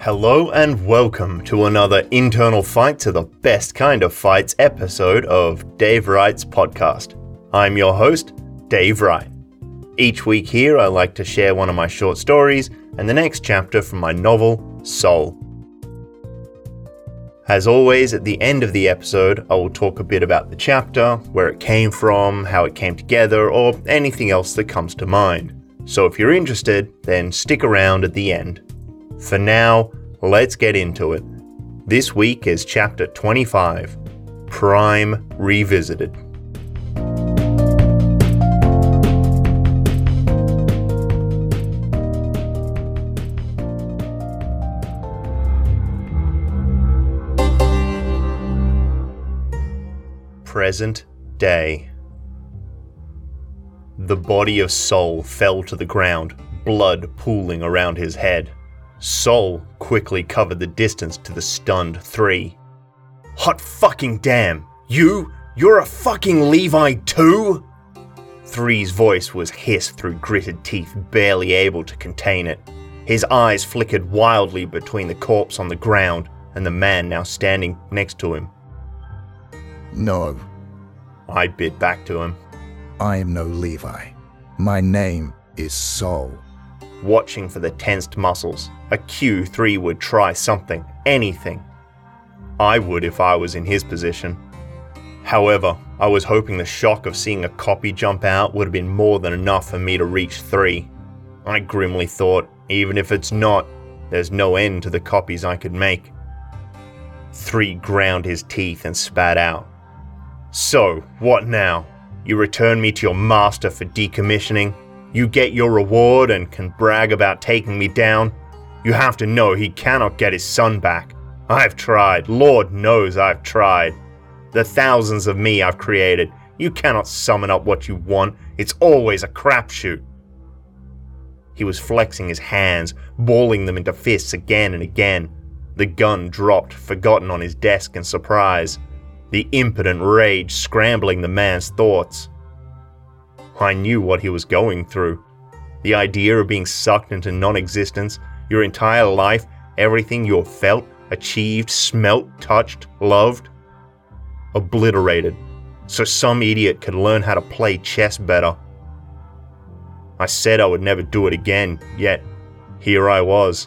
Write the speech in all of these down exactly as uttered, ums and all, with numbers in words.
Hello and welcome to another Internal Fight to the Best Kind of Fights episode of Dave Wright's podcast. I'm your host, Dave Wright. Each week here I like to share one of my short stories and the next chapter from my novel, Soul. As always, at the end of the episode, I will talk a bit about the chapter, where it came from, how it came together, or anything else that comes to mind. So if you're interested, then stick around at the end. For now, let's get into it. This week is Chapter twenty-five, Prime Revisited. Present day. The body of Soul fell to the ground, blood pooling around his head. Soul quickly covered the distance to the stunned Three. Hot fucking damn! You? You're a fucking Levi too? Three's voice was hissed through gritted teeth, barely able to contain it. His eyes flickered wildly between the corpse on the ground and the man now standing next to him. No. I bit back to him. I am no Levi. My name is Soul. Watching for the tensed muscles, a Q three would try something, anything. I would if I was in his position. However, I was hoping the shock of seeing a copy jump out would have been more than enough for me to reach Three. I grimly thought, even if it's not, there's no end to the copies I could make. Three ground his teeth and spat out. So, what now? You return me to your master for decommissioning? You get your reward and can brag about taking me down? You have to know he cannot get his son back. I've tried, Lord knows I've tried. The thousands of me I've created, you cannot summon up what you want, it's always a crapshoot. He was flexing his hands, balling them into fists again and again. The gun dropped, forgotten on his desk in surprise. The impotent rage scrambling the man's thoughts. I knew what he was going through. The idea of being sucked into non-existence, your entire life, everything you have felt, achieved, smelt, touched, loved, obliterated, so some idiot could learn how to play chess better. I said I would never do it again, yet here I was.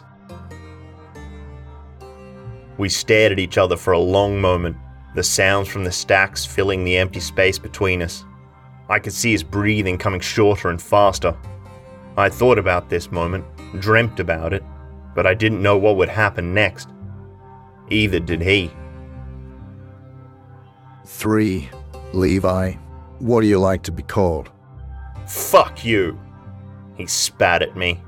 We stared at each other for a long moment, the sounds from the stacks filling the empty space between us. I could see his breathing coming shorter and faster. I thought about this moment, dreamt about it, but I didn't know what would happen next. Either did he. Three, Levi, what do you like to be called? Fuck you! He spat at me.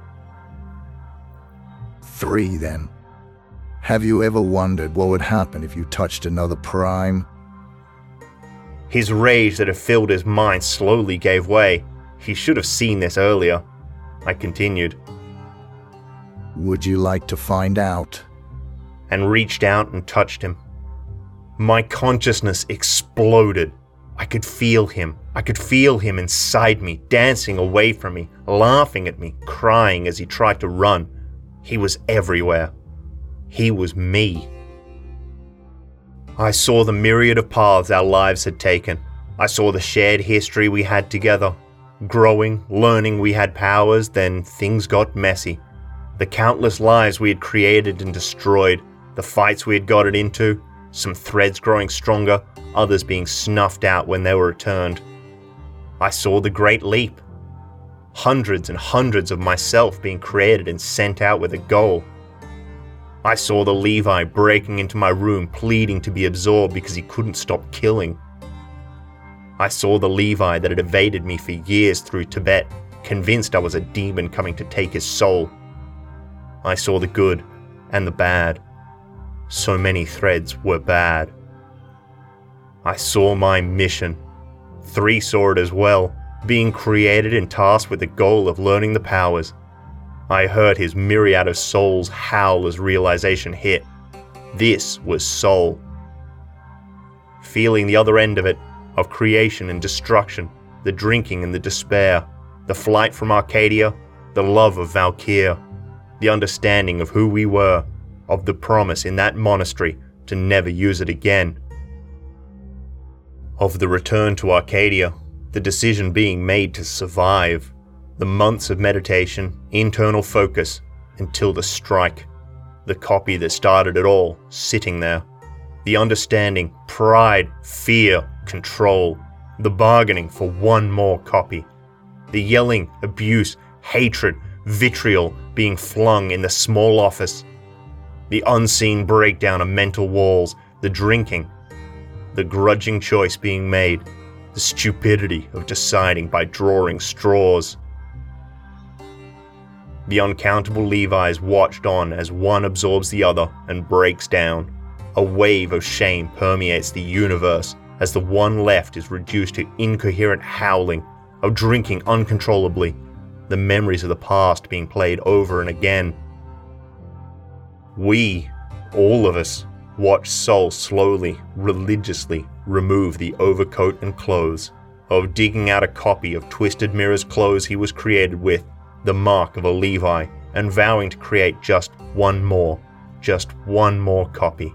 Three, then. Have you ever wondered what would happen if you touched another Prime? His rage that had filled his mind slowly gave way. He should have seen this earlier. I continued. Would you like to find out? And reached out and touched him. My consciousness exploded. I could feel him. I could feel him inside me, dancing away from me, laughing at me, crying as he tried to run. He was everywhere. He was me. I saw the myriad of paths our lives had taken. I saw the shared history we had together. Growing, learning we had powers, then things got messy. The countless lives we had created and destroyed, the fights we had gotten into, some threads growing stronger, others being snuffed out when they were returned. I saw the Great Leap. Hundreds and hundreds of myself being created and sent out with a goal. I saw the Levi breaking into my room pleading to be absorbed because he couldn't stop killing. I saw the Levi that had evaded me for years through Tibet, convinced I was a demon coming to take his soul. I saw the good and the bad. So many threads were bad. I saw my mission. Three saw it as well, being created and tasked with the goal of learning the powers. I heard his myriad of souls howl as realization hit. This was Soul. Feeling the other end of it, of creation and destruction, the drinking and the despair, the flight from Arcadia, the love of Valkyr, the understanding of who we were, of the promise in that monastery to never use it again. Of the return to Arcadia, the decision being made to survive, the months of meditation, internal focus, until the strike, the copy that started it all sitting there, the understanding, pride, fear, control, the bargaining for one more copy, the yelling, abuse, hatred, vitriol being flung in the small office, the unseen breakdown of mental walls, the drinking, the grudging choice being made, the stupidity of deciding by drawing straws. The uncountable Levis watched on as one absorbs the other and breaks down. A wave of shame permeates the universe as the one left is reduced to incoherent howling of drinking uncontrollably, the memories of the past being played over and again. We, all of us, watched Sol slowly, religiously remove the overcoat and clothes, of digging out a copy of Twisted Mirror's clothes he was created with, the mark of a Levi, and vowing to create just one more, just one more copy.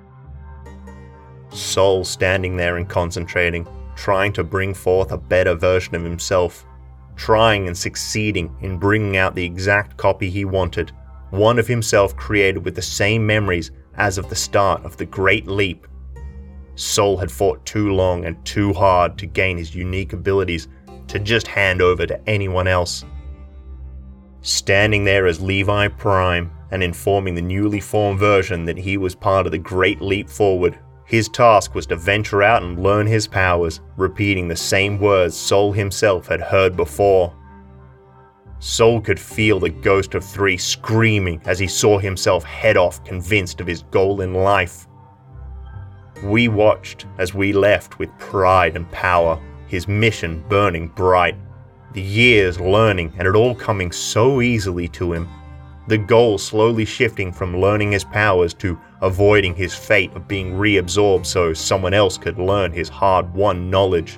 Sol standing there and concentrating, trying to bring forth a better version of himself, trying and succeeding in bringing out the exact copy he wanted, one of himself created with the same memories as of the start of the Great Leap. Sol had fought too long and too hard to gain his unique abilities to just hand over to anyone else. Standing there as Levi Prime and informing the newly formed version that he was part of the Great Leap Forward, his task was to venture out and learn his powers, repeating the same words Sol himself had heard before. Sol could feel the ghost of three screaming as he saw himself head off, convinced of his goal in life. We watched as we left with pride and power, his mission burning bright, the years learning and it all coming so easily to him, the goal slowly shifting from learning his powers to avoiding his fate of being reabsorbed so someone else could learn his hard-won knowledge.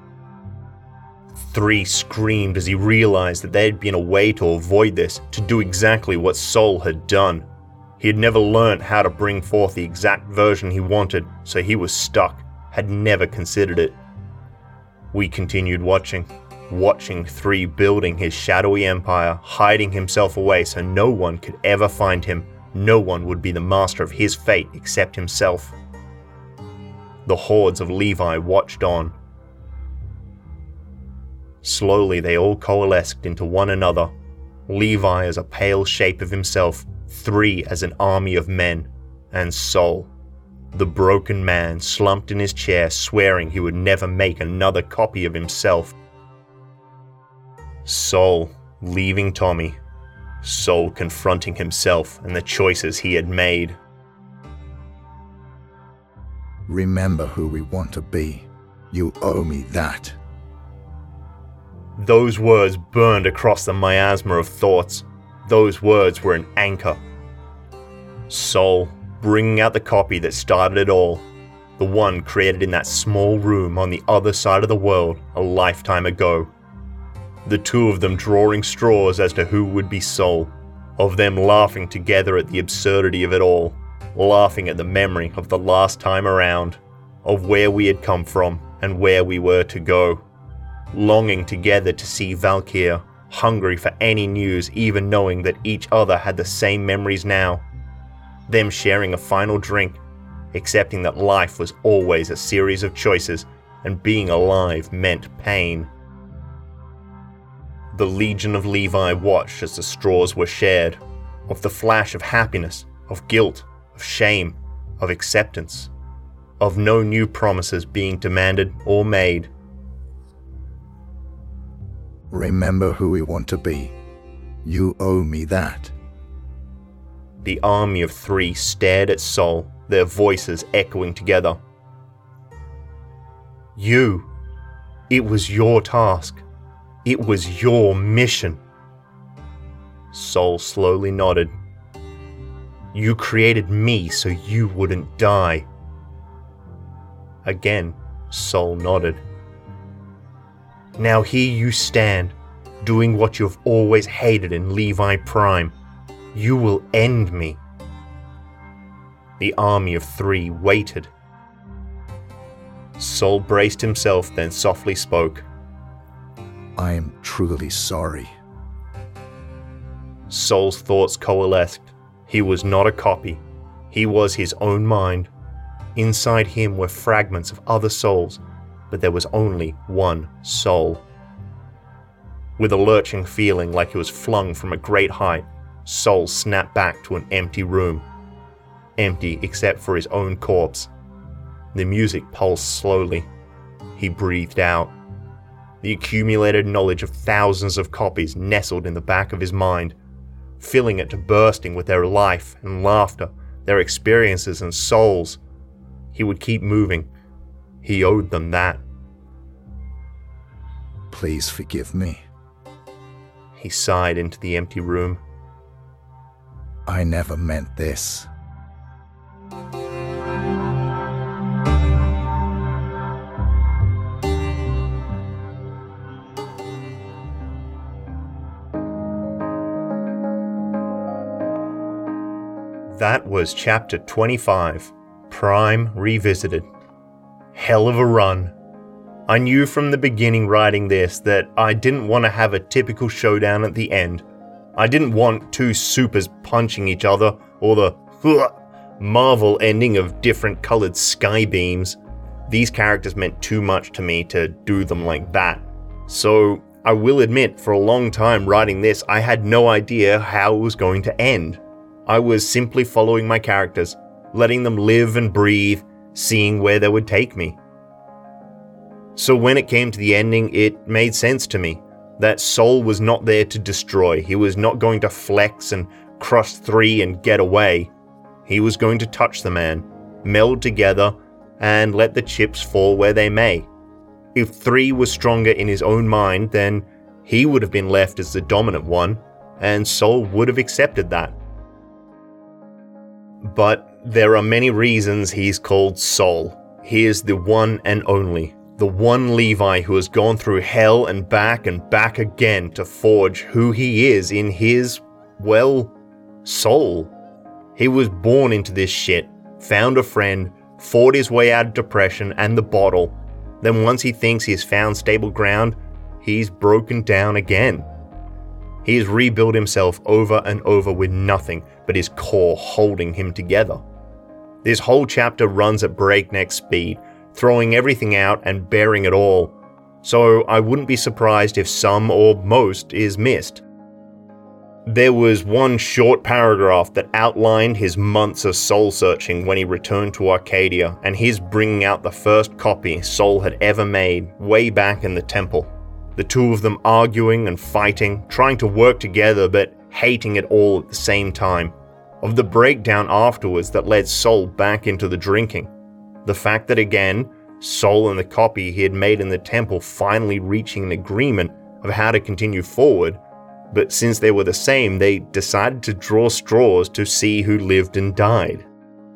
Three screamed as he realized that there had been a way to avoid this, to do exactly what Sol had done. He had never learnt how to bring forth the exact version he wanted, so he was stuck, had never considered it. We continued watching, watching Three building his shadowy empire, hiding himself away so no one could ever find him, no one would be the master of his fate except himself. The hordes of Levi watched on. Slowly they all coalesced into one another, Levi as a pale shape of himself, Three as an army of men, and Sol, the broken man slumped in his chair swearing he would never make another copy of himself. Sol leaving Tommy, Sol confronting himself and the choices he had made. Remember who we want to be. You owe me that. Those words burned across the miasma of thoughts. Those words were an anchor. Sol, bringing out the copy that started it all, the one created in that small room on the other side of the world a lifetime ago. The two of them drawing straws as to who would be Sol, of them laughing together at the absurdity of it all, laughing at the memory of the last time around, of where we had come from and where we were to go. Longing together to see Valkyr, hungry for any news, even knowing that each other had the same memories now. Them sharing a final drink, accepting that life was always a series of choices and being alive meant pain. The Legion of Levi watched as the straws were shared, of the flash of happiness, of guilt, of shame, of acceptance, of no new promises being demanded or made. Remember who we want to be. You owe me that. The army of three stared at Sol, their voices echoing together. You. It was your task. It was your mission. Sol slowly nodded. You created me so you wouldn't die. Again, Sol nodded. Now here you stand, doing what you've always hated in Levi Prime. You will end me. The army of three waited. Sol braced himself, then softly spoke. I am truly sorry. Sol's thoughts coalesced. He was not a copy. He was his own mind. Inside him were fragments of other souls, but there was only one soul. With a lurching feeling like he was flung from a great height, Sol snapped back to an empty room. Empty except for his own corpse. The music pulsed slowly. He breathed out. The accumulated knowledge of thousands of copies nestled in the back of his mind, filling it to bursting with their life and laughter, their experiences and souls. He would keep moving. He owed them that. Please forgive me. He sighed into the empty room. I never meant this. That was chapter twenty-five, Prime Revisited. Hell of a run. I knew from the beginning writing this that I didn't want to have a typical showdown at the end. I didn't want two supers punching each other or the Marvel ending of different colored sky beams. These characters meant too much to me to do them like that. So I will admit, for a long time writing this, I had no idea how it was going to end. I was simply following my characters, letting them live and breathe, seeing where they would take me. So when it came to the ending, it made sense to me that Sol was not there to destroy. He was not going to flex and crush three and get away. He was going to touch the man, meld together, and let the chips fall where they may. If three was stronger in his own mind, then he would have been left as the dominant one, and Sol would have accepted that. But there are many reasons he's called Sol. He is the one and only. The one Levi who has gone through hell and back and back again to forge who he is in his, well, soul. He was born into this shit, found a friend, fought his way out of depression and the bottle. Then once he thinks he's found stable ground, he's broken down again. He has rebuilt himself over and over with nothing but his core holding him together. This whole chapter runs at breakneck speed, throwing everything out and bearing it all, so I wouldn't be surprised if some or most is missed. There was one short paragraph that outlined his months of soul searching when he returned to Arcadia, and his bringing out the first copy Sol had ever made way back in the temple. The two of them arguing and fighting, trying to work together but hating it all at the same time. Of the breakdown afterwards that led Sol back into the drinking. The fact that again, Sol and the copy he had made in the temple finally reaching an agreement of how to continue forward, but since they were the same, they decided to draw straws to see who lived and died.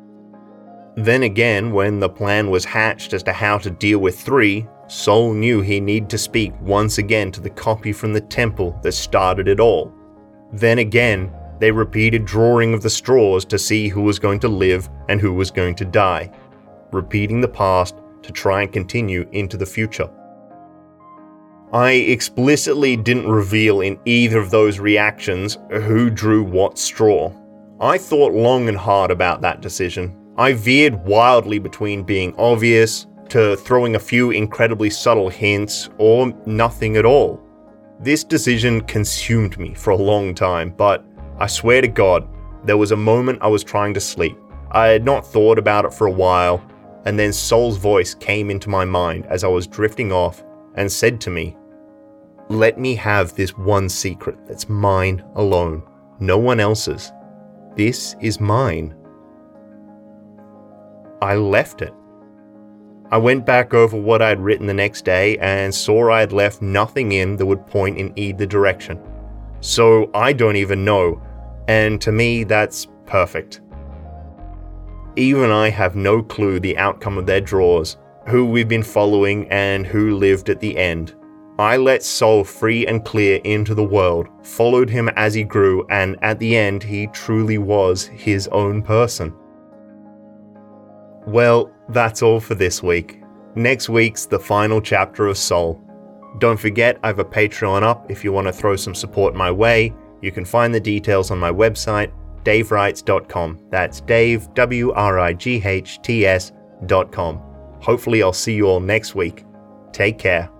Then again, when the plan was hatched as to how to deal with three, Sol knew he needed to speak once again to the copy from the temple that started it all. Then again, they repeated drawing of the straws to see who was going to live and who was going to die, repeating the past to try and continue into the future. I explicitly didn't reveal in either of those reactions who drew what straw. I thought long and hard about that decision. I veered wildly between being obvious to throwing a few incredibly subtle hints or nothing at all. This decision consumed me for a long time, but I swear to God, there was a moment I was trying to sleep. I had not thought about it for a while, and then Sol's voice came into my mind as I was drifting off and said to me, "Let me have this one secret that's mine alone, no one else's. This is mine." I left it. I went back over what I had written the next day and saw I had left nothing in that would point in either direction. So I don't even know, and to me that's perfect. Even I have no clue the outcome of their draws, who we've been following and who lived at the end. I let Sol free and clear into the world, followed him as he grew, and at the end he truly was his own person. Well, that's all for this week. Next week's the final chapter of Soul. Don't forget, I have a Patreon up if you want to throw some support my way. You can find the details on my website, dave wrights dot com. That's Dave, W R I G H T S dot com. Hopefully I'll see you all next week. Take care.